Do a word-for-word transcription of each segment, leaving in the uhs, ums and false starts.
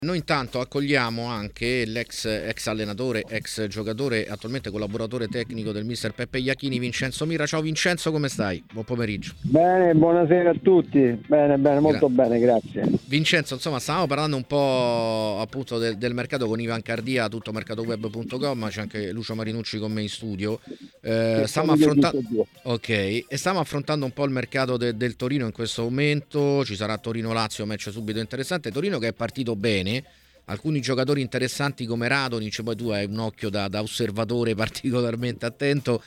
Noi intanto accogliamo anche l'ex ex allenatore, ex giocatore, attualmente collaboratore tecnico del mister Peppe Iachini, Vincenzo Mira. Ciao Vincenzo, come stai? Buon pomeriggio. Bene, buonasera a tutti. Bene, bene, molto Gra- bene, grazie. Vincenzo, insomma, stavamo parlando un po' appunto del, del mercato con Ivan Cardia, tutto mercatoweb punto com, c'è anche Lucio Marinucci con me in studio. Eh, stiamo affrontando Ok, e stiamo affrontando un po' il mercato de- del Torino in questo momento. Ci sarà Torino-Lazio, match subito interessante. Torino che è partito bene, alcuni giocatori interessanti come Radonic, poi tu hai un occhio da, da osservatore particolarmente attento,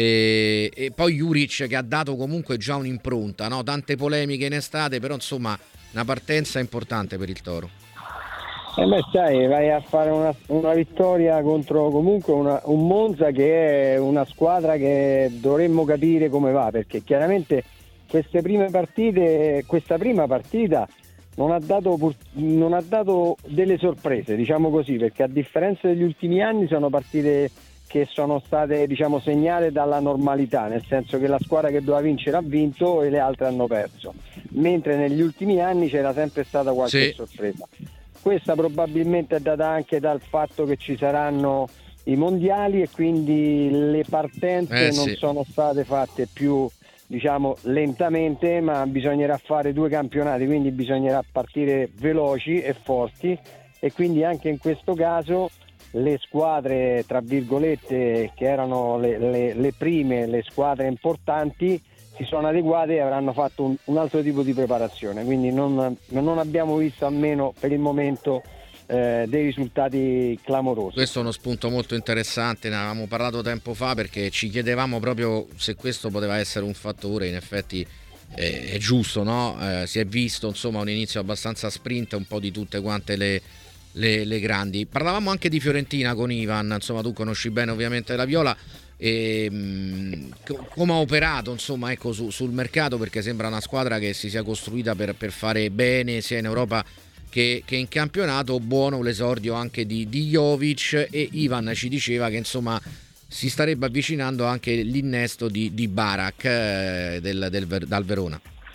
e, e poi Juric che ha dato comunque già un'impronta, no? Tante polemiche in estate, però insomma una partenza importante per il Toro. E eh beh, sai, vai a fare una, una vittoria contro comunque una, un Monza che è una squadra che dovremmo capire come va, perché chiaramente queste prime partite, questa prima partita non ha dato, non ha dato delle sorprese, diciamo così, perché a differenza degli ultimi anni sono partite che sono state, diciamo, segnate dalla normalità, nel senso che la squadra che doveva vincere ha vinto e le altre hanno perso, mentre negli ultimi anni c'era sempre stata qualche Sì. sorpresa. Questa probabilmente è data anche dal fatto che ci saranno i mondiali e quindi le partenze Eh, non sì. sono state fatte più, diciamo, lentamente, ma bisognerà fare due campionati, quindi bisognerà partire veloci e forti, e quindi anche in questo caso le squadre, tra virgolette, che erano le, le, le prime, le squadre importanti, si sono adeguate e avranno fatto un, un altro tipo di preparazione, quindi non, non abbiamo visto, almeno per il momento, eh, dei risultati clamorosi. Questo è uno spunto molto interessante, ne avevamo parlato tempo fa perché ci chiedevamo proprio se questo poteva essere un fattore. In effetti eh, è giusto, no? Eh, si è visto insomma un inizio abbastanza sprint un po' di tutte quante le, le, le grandi. Parlavamo anche di Fiorentina con Ivan, insomma tu conosci bene ovviamente la Viola. E, mh, come ha operato insomma ecco su, sul mercato, perché sembra una squadra che si sia costruita per, per fare bene sia in Europa che, che in campionato. Buono l'esordio anche di, di Jovic, e Ivan ci diceva che insomma si starebbe avvicinando anche l'innesto di, di Barak eh, del, del, dal Verona.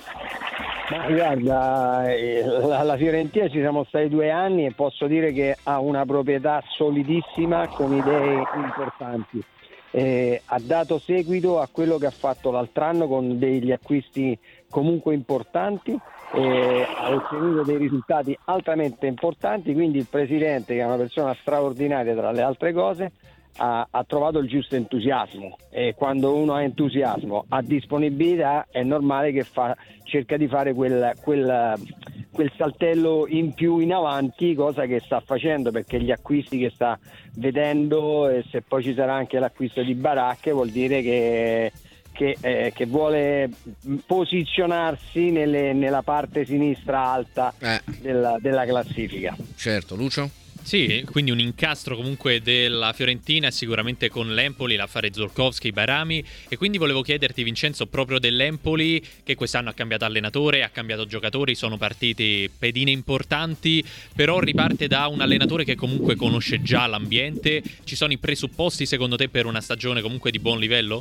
Ma guarda, la, la Fiorentina ci siamo stati due anni e posso dire che ha una proprietà solidissima con idee importanti. Eh, ha dato seguito a quello che ha fatto l'altro anno con degli acquisti comunque importanti, eh, ha ottenuto dei risultati altamente importanti, quindi il presidente, che è una persona straordinaria tra le altre cose, ha, ha trovato il giusto entusiasmo, e quando uno ha entusiasmo, ha disponibilità, è normale che fa, cerca di fare quel, quel, quel saltello in più in avanti, cosa che sta facendo, perché gli acquisti che sta vedendo, e se poi ci sarà anche l'acquisto di Barak, vuol dire che Che, eh, che vuole posizionarsi nelle, nella parte sinistra alta eh. della, della classifica. Certo, Lucio? Sì, quindi un incastro comunque della Fiorentina, sicuramente con l'Empoli, l'affare Zorkovski, Barami, e quindi volevo chiederti, Vincenzo, proprio dell'Empoli, che quest'anno ha cambiato allenatore, ha cambiato giocatori, sono partiti pedine importanti, però riparte da un allenatore che comunque conosce già l'ambiente. Ci sono i presupposti secondo te per una stagione comunque di buon livello?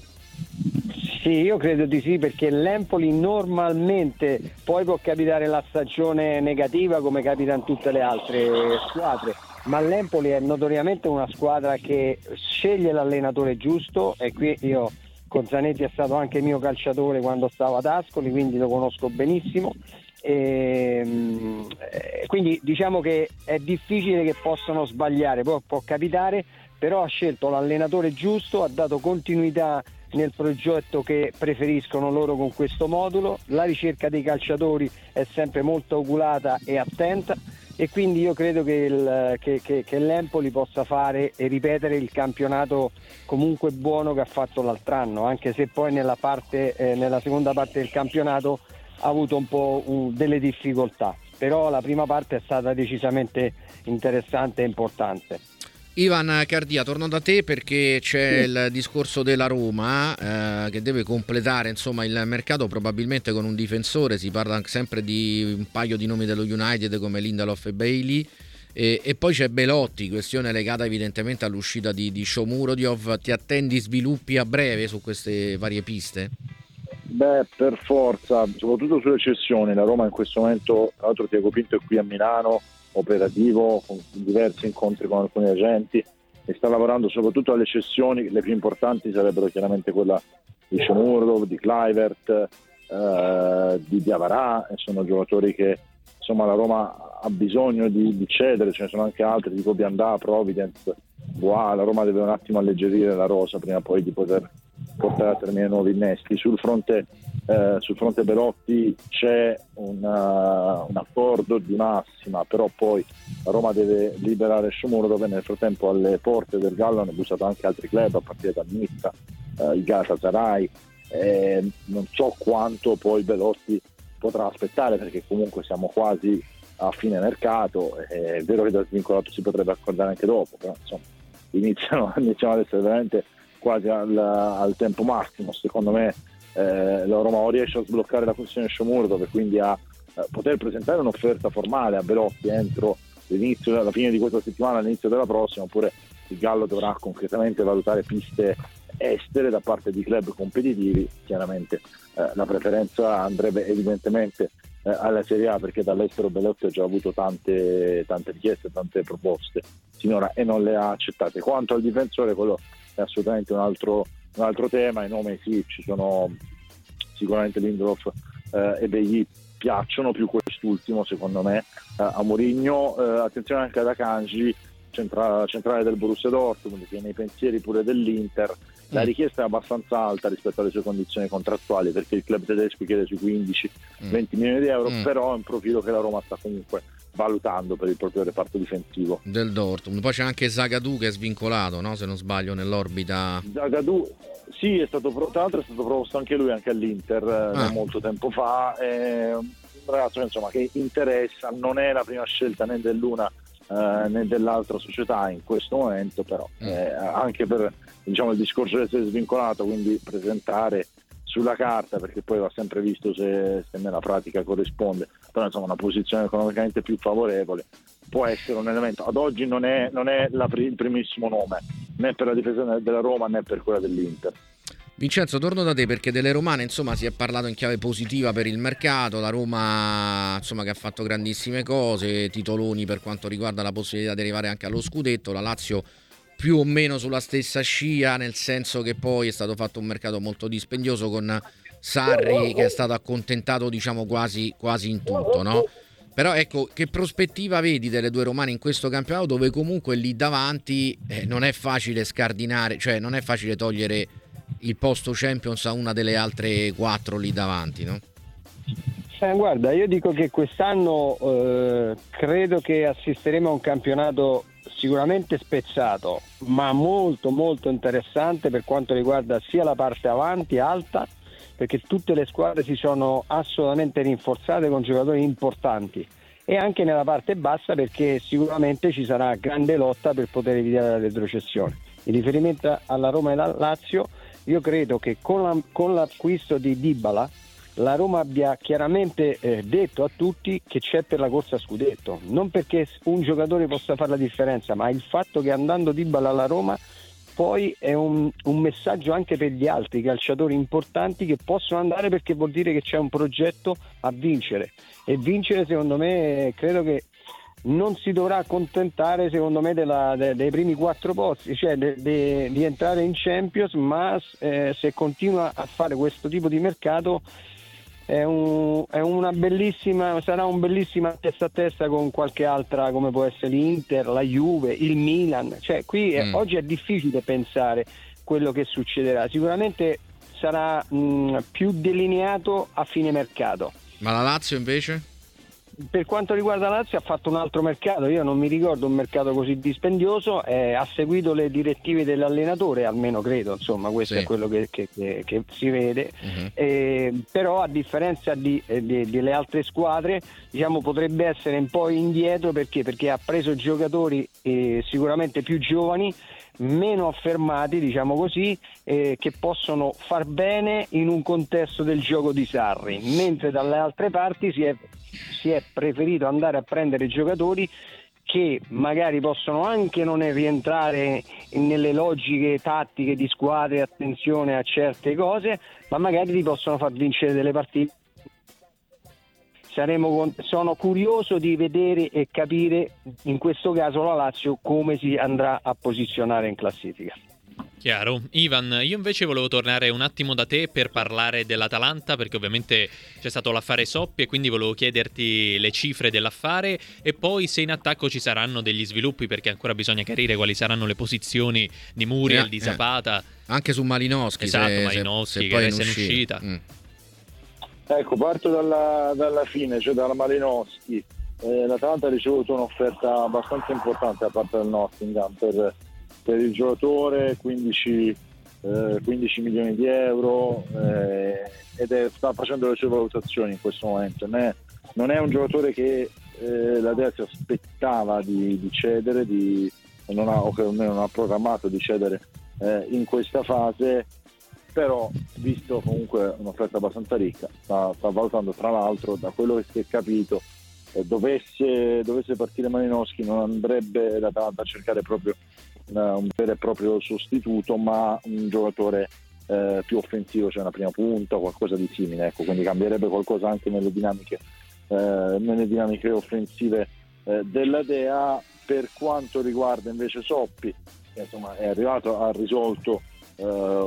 Sì, io credo di sì, perché l'Empoli normalmente, poi può capitare la stagione negativa come capita in tutte le altre squadre, ma l'Empoli è notoriamente una squadra che sceglie l'allenatore giusto, e qui io con Zanetti è stato anche mio calciatore quando stavo ad Ascoli, quindi lo conosco benissimo, e quindi diciamo che è difficile che possano sbagliare, poi può capitare, però ha scelto l'allenatore giusto, ha dato continuità nel progetto che preferiscono loro con questo modulo. La ricerca dei calciatori è sempre molto oculata e attenta, e quindi io credo che, il, che, che, che l'Empoli possa fare e ripetere il campionato comunque buono che ha fatto l'altro anno, anche se poi nella, parte, eh, nella seconda parte del campionato ha avuto un po' uh, delle difficoltà, però la prima parte è stata decisamente interessante e importante. Ivan Cardia, torno da te perché c'è il discorso della Roma eh, che deve completare insomma il mercato, probabilmente con un difensore. Si parla sempre di un paio di nomi dello United come Lindelof e Bailey, e, e poi c'è Belotti, questione legata evidentemente all'uscita di, di Shomurodov. Ti attendi sviluppi a breve su queste varie piste? Beh, per forza, soprattutto sulle cessioni. La Roma in questo momento, tra l'altro Tiago Pinto è qui a Milano, operativo con diversi incontri con alcuni agenti e sta lavorando soprattutto alle cessioni. Le più importanti sarebbero chiaramente quella di Shomurodov, di Kluivert, eh, di Diawara, e sono giocatori che insomma la Roma ha bisogno di, di cedere. Ce ne sono anche altri tipo Biandà, Providence, Bois. La Roma deve un attimo alleggerire la rosa prima poi di poter portare a termine nuovi innesti. Sul fronte eh, sul fronte Belotti c'è una, un accordo di massima, però poi la Roma deve liberare Shomurodov e nel frattempo alle porte del Gallo hanno bussato anche altri club a partire da Nizza, eh, il Galatasaray. Eh, non so quanto poi Belotti potrà aspettare, perché comunque siamo quasi a fine mercato. È vero che da svincolato si potrebbe accordare anche dopo, però insomma iniziano, iniziamo ad essere veramente quasi al, al tempo massimo. Secondo me eh, la Roma o riesce a sbloccare la questione Shomurodov e quindi a eh, poter presentare un'offerta formale a Belotti entro l'inizio, alla fine di questa settimana, all'inizio della prossima, oppure il Gallo dovrà concretamente valutare piste estere da parte di club competitivi. Chiaramente eh, la preferenza andrebbe evidentemente eh, alla Serie A, perché dall'estero Belotti ha già avuto tante, tante richieste, tante proposte finora e non le ha accettate. Quanto al difensore, quello è assolutamente un altro, un altro tema. I nomi sì, ci sono sicuramente Lindelof eh, e Begli, piacciono più quest'ultimo secondo me eh, a Mourinho. Eh, attenzione anche ad Akanji, centrale, centrale del Borussia Dortmund, che è nei pensieri pure dell'Inter. La richiesta è abbastanza alta rispetto alle sue condizioni contrattuali, perché il club tedesco chiede sui quindici venti milioni di euro, mm. però è un profilo che la Roma sta comunque valutando per il proprio reparto difensivo del Dortmund. Poi c'è anche Zagadou che è svincolato, no? Se non sbaglio, nell'orbita. Zagadou sì, è stato tra l'altro è stato proposto anche lui anche all'Inter ah. non molto tempo fa. È un ragazzo insomma che interessa, non è la prima scelta né dell'una eh, né dell'altra società in questo momento, però mm. eh, anche per diciamo il discorso di essere svincolato, quindi presentare sulla carta, perché poi va sempre visto se, se nella pratica corrisponde, però insomma una posizione economicamente più favorevole può essere un elemento. Ad oggi non è, non è la, il primissimo nome né per la difesa della Roma né per quella dell'Inter. Vincenzo, torno da te, perché delle romane insomma si è parlato in chiave positiva per il mercato. La Roma insomma che ha fatto grandissime cose, titoloni per quanto riguarda la possibilità di arrivare anche allo scudetto. La Lazio più o meno sulla stessa scia, nel senso che poi è stato fatto un mercato molto dispendioso con Sarri che è stato accontentato diciamo quasi, quasi in tutto, no? Però ecco, che prospettiva vedi delle due romane in questo campionato, dove comunque lì davanti eh, non è facile scardinare, cioè non è facile togliere il posto Champions a una delle altre quattro lì davanti, no? Eh, guarda, io dico che quest'anno eh, credo che assisteremo a un campionato sicuramente spezzato, ma molto molto interessante per quanto riguarda sia la parte avanti alta, perché tutte le squadre si sono assolutamente rinforzate con giocatori importanti, e anche nella parte bassa, perché sicuramente ci sarà grande lotta per poter evitare la retrocessione. In riferimento alla Roma e alla Lazio, io credo che con, la, con l'acquisto di Dybala la Roma abbia chiaramente eh, detto a tutti che c'è per la corsa a scudetto, non perché un giocatore possa fare la differenza, ma il fatto che andando Dybala alla Roma poi è un, un messaggio anche per gli altri calciatori importanti che possono andare, perché vuol dire che c'è un progetto a vincere, e vincere secondo me credo che non si dovrà accontentare secondo me della, de, dei primi quattro posti, cioè de, de, di entrare in Champions, ma eh, se continua a fare questo tipo di mercato è, un, è una bellissima, sarà un bellissima testa a testa con qualche altra, come può essere l'Inter, la Juve, il Milan. Cioè qui è, mm. oggi è difficile pensare quello che succederà, sicuramente sarà mh, più delineato a fine mercato. Ma la Lazio invece? Per quanto riguarda la Lazio ha fatto un altro mercato, io non mi ricordo un mercato così dispendioso, eh, ha seguito le direttive dell'allenatore, almeno credo, insomma questo sì. è quello che, che, che, che si vede, uh-huh. eh, però a differenza di, eh, di, delle altre squadre diciamo potrebbe essere un po' indietro, perché, perché ha preso giocatori eh, sicuramente più giovani, meno affermati diciamo così, eh, che possono far bene in un contesto del gioco di Sarri, mentre dalle altre parti si è, si è preferito andare a prendere giocatori che magari possono anche non rientrare nelle logiche tattiche di squadre, attenzione a certe cose, ma magari ti possono far vincere delle partite saremo, sono curioso di vedere e capire in questo caso la Lazio come si andrà a posizionare in classifica. Chiaro. Ivan, io invece volevo tornare un attimo da te per parlare dell'Atalanta, perché ovviamente c'è stato l'affare Soppi e quindi volevo chiederti le cifre dell'affare e poi se in attacco ci saranno degli sviluppi, perché ancora bisogna chiarire quali saranno le posizioni di Muriel, eh, di Zapata. Eh. Anche su Malinowski. Esatto, se, Malinowski se, se che poi resta in uscita. uscita. Mm. Ecco, parto dalla, dalla fine, cioè dalla Malinowski. Eh, L'Atalanta ha ricevuto un'offerta abbastanza importante da parte del Nottingham per, per il giocatore, quindici, eh, quindici milioni di euro, eh, ed è, sta facendo le sue valutazioni in questo momento. Non è, non è un giocatore che eh, la Lazio aspettava di, di cedere, di, non ha, o che almeno non ha programmato di cedere eh, in questa fase, però visto comunque un'offerta abbastanza ricca, sta, sta valutando, tra l'altro, da quello che si è capito, eh, dovesse, dovesse partire Malinowski non andrebbe l'Atalanta a cercare proprio una, un vero e proprio sostituto, ma un giocatore eh, più offensivo, cioè una prima punta o qualcosa di simile, ecco, quindi cambierebbe qualcosa anche nelle dinamiche, eh, nelle dinamiche offensive eh, della Dea. Per quanto riguarda invece Soppi, che insomma è arrivato, ha risolto Uh,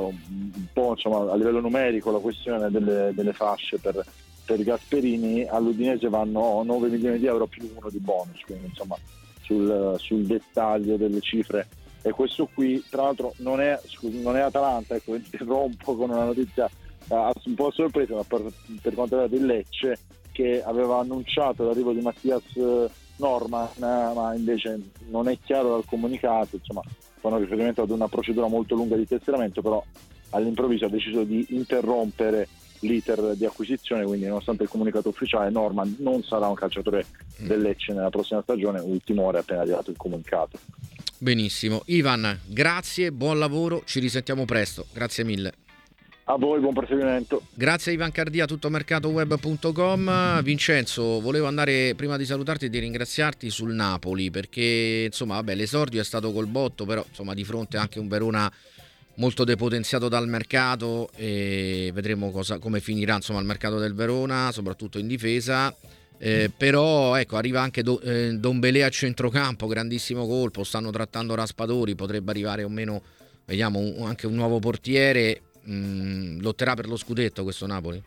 un po' insomma a livello numerico la questione delle, delle fasce per, per Gasperini. All'Udinese vanno nove milioni di euro più uno di bonus, quindi insomma sul, sul dettaglio delle cifre e questo qui. Tra l'altro non è, non è Atalanta, ecco, interrompo con una notizia uh, un po' sorpresa, ma per, per quanto riguarda il Lecce, che aveva annunciato l'arrivo di Mattias uh, Norman, uh, ma invece non è chiaro dal comunicato, insomma fanno riferimento ad una procedura molto lunga di tesseramento, però all'improvviso ha deciso di interrompere l'iter di acquisizione, quindi nonostante il comunicato ufficiale Norman non sarà un calciatore del Lecce nella prossima stagione. Ultimo ora è appena arrivato il comunicato. Benissimo, Ivan, grazie, buon lavoro, ci risentiamo presto, grazie mille. A voi, buon proseguimento. Grazie Ivan Cardia, tuttomercatoweb punto com. Vincenzo, volevo andare, prima di salutarti e di ringraziarti, sul Napoli, perché insomma vabbè, l'esordio è stato col botto, però insomma di fronte anche un Verona molto depotenziato dal mercato, e vedremo cosa, come finirà insomma il mercato del Verona, soprattutto in difesa. Eh, però ecco, arriva anche Do, eh, Dombelé a centrocampo, grandissimo colpo, stanno trattando Raspadori, potrebbe arrivare o meno, vediamo, un, anche un nuovo portiere. Mm, lotterà per lo scudetto questo Napoli?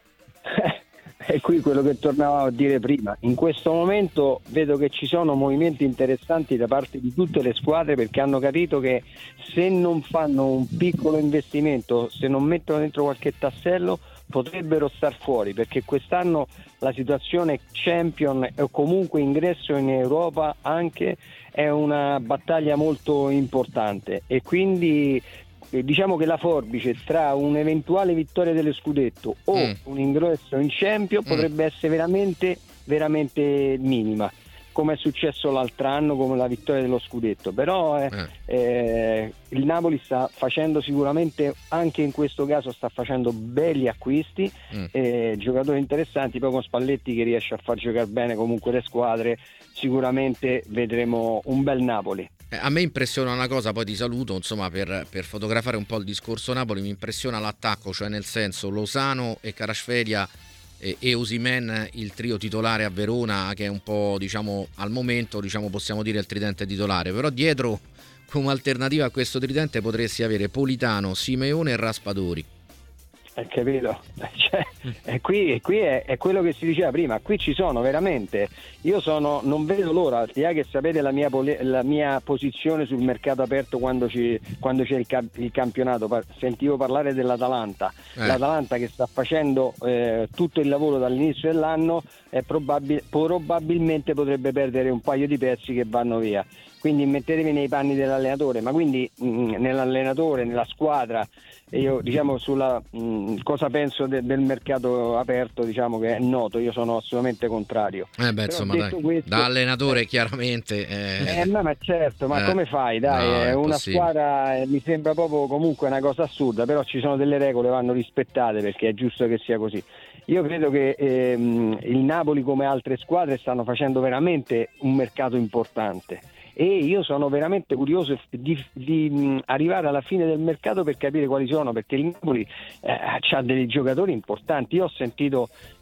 È qui quello che tornavo a dire prima. In questo momento vedo che ci sono movimenti interessanti da parte di tutte le squadre, perché hanno capito che se non fanno un piccolo investimento, se non mettono dentro qualche tassello, potrebbero star fuori, perché quest'anno la situazione Champion o comunque ingresso in Europa anche è una battaglia molto importante, e quindi diciamo che la forbice tra un'eventuale vittoria dello scudetto o mm. un ingresso in Champions mm. potrebbe essere veramente veramente minima, come è successo l'altro anno con la vittoria dello scudetto. Però eh, eh. Eh, il Napoli sta facendo sicuramente, anche in questo caso sta facendo belli acquisti, mm. eh, giocatori interessanti, poi con Spalletti che riesce a far giocare bene comunque le squadre, sicuramente vedremo un bel Napoli. A me impressiona una cosa, poi ti saluto, insomma, per, per fotografare un po' il discorso Napoli, mi impressiona l'attacco, cioè nel senso Lozano e Kvaratskhelia e, e Osimhen, il trio titolare a Verona, che è un po', diciamo, al momento, diciamo, possiamo dire il tridente titolare, però dietro come alternativa a questo tridente potresti avere Politano, Simeone e Raspadori. Hai capito? Cioè, e qui, e qui è, è quello che si diceva prima, qui ci sono veramente, io sono, non vedo l'ora, al di là che sapete la mia, la mia posizione sul mercato aperto quando, ci, quando c'è il, camp- il campionato, sentivo parlare dell'Atalanta, eh. l'Atalanta che sta facendo eh, tutto il lavoro dall'inizio dell'anno, è probabil- probabilmente potrebbe perdere un paio di pezzi che vanno via, quindi mettetevi nei panni dell'allenatore, ma quindi mh, nell'allenatore, nella squadra. Io diciamo sulla mh, cosa penso de- del mercato aperto, diciamo che è noto, io sono assolutamente contrario. Eh beh, insomma, dai, questo, da allenatore eh, chiaramente eh... Eh, ma, ma certo, ma eh, come fai? Dai, no, è è una possibile. Squadra eh, mi sembra proprio comunque una cosa assurda, però ci sono delle regole, vanno rispettate, perché è giusto che sia così. Io credo che ehm, il Napoli, come altre squadre, stanno facendo veramente un mercato importante. E io sono veramente curioso di, di mh, arrivare alla fine del mercato per capire quali sono, perché il Napoli eh, ha dei giocatori importanti. Io ho sentito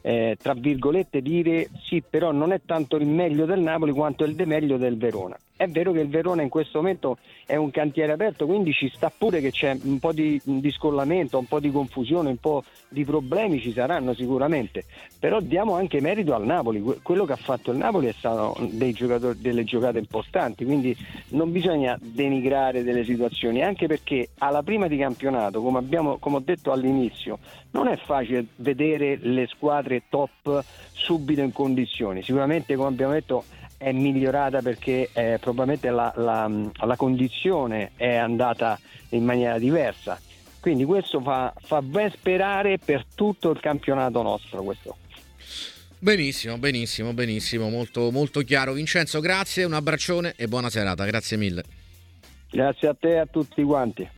eh, tra virgolette dire sì, però non è tanto il meglio del Napoli quanto il demeglio del Verona. È vero che il Verona in questo momento è un cantiere aperto, quindi ci sta pure che c'è un po' di, di scollamento, un po' di confusione, un po' di problemi ci saranno sicuramente, però diamo anche merito al Napoli. Quello che ha fatto il Napoli è stato dei giocatori, delle giocate importanti, quindi non bisogna denigrare delle situazioni, anche perché alla prima di campionato, come abbiamo come ho detto all'inizio, non è facile vedere le squadre top subito in condizioni. Sicuramente, come abbiamo detto, è migliorata perché eh, probabilmente la, la, la condizione è andata in maniera diversa, quindi questo fa, fa ben sperare per tutto il campionato nostro. Questo. Benissimo, benissimo, benissimo, molto, molto chiaro. Vincenzo, grazie, un abbraccione e buona serata, grazie mille. Grazie a te e a tutti quanti.